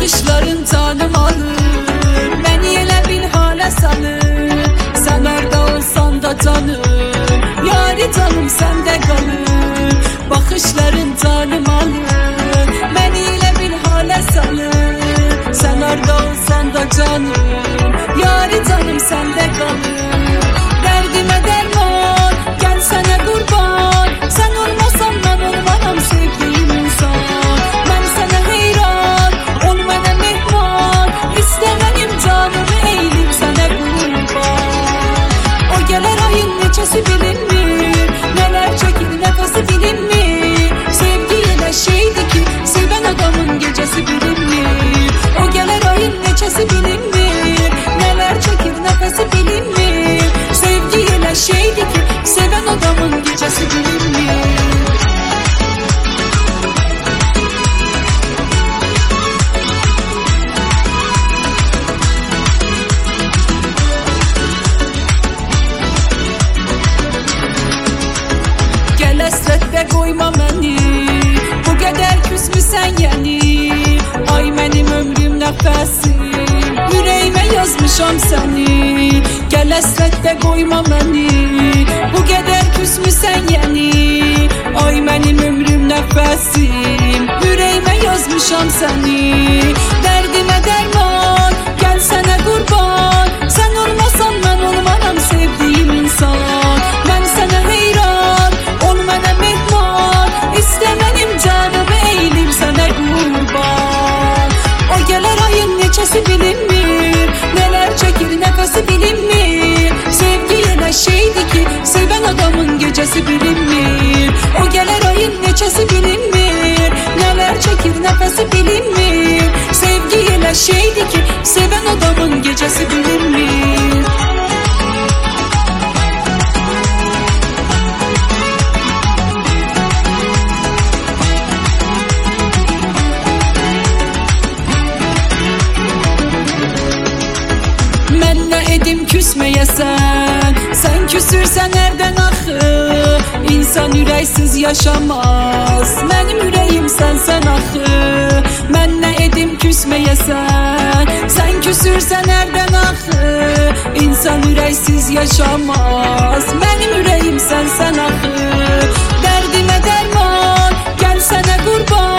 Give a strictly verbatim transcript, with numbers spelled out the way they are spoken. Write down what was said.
Baxışların canım alır, məni elə bil halə salır. Sən harda olsan da canım, yari canım səndə qalır. Baxışların canım alır, məni elə bil halə salır. Sən harda olsan da canım, yari canım səndə qalır. Dərdimə dərman, gəl sənə qurban. Sən olmasan mən olmaram sevdiyim insan. Mən sənə heyran, ol mənə mehman. İstəmənim canımı eylib sənə qurban. O gələr ayın neçəsi bilinmir, nələr çəkir nəfəsi bilinmir. Sevgi elə şeydir ki, sevən adamın gecəsi bilinmir. O gələr ayın neçəsi bilinmir, nələr çəkir nəfəsi bilinmir. Sevgi elə şeydir ki, sevən adamın gecəsi bilinmir. Gəl əsrətdə qoyma məni, bu qədər küsmüsən yəni. Ay mənim ömrüm nəfəsim, ürəyimə yazmışam səni. Gəl əsrətdə qoyma məni, bu qədər küsmüsən yəni. Ay mənim ömrüm nəfəsim, ürəyimə yazmışam səni. Dərdimə dərman, gəl sənə qurban. Sən olmasan mən olmaram sevdiyim insan. Mən sənə heyran, ol mənə mehman. İstəmənim canımı eylib sənə qurban. O gələr ayın neçəsi bilinmir, nələr çəkir nəfəsi bilinmir. Sevgi elə şeydir ki, sevən adamın gecəsi bilinmir. O gələr ayın neçəsi bilinmir, nələr çəkir nəfəsi bilinmir. Sevgi elə şeydir ki, sevən adamın gecəsi bilinmir. Mən nə edim küsməyəsən, sən küsürsən hərdən axı. İnsan ürəksiz yaşamaz, mənim ürəyim sənsən axı. Mən nə edim küsməyəsən, sən küsürsən hərdən axı. İnsan ürəksiz yaşamaz, mənim ürəyim sənsən axı. Dərdimə dərman, gəl sənə qurban.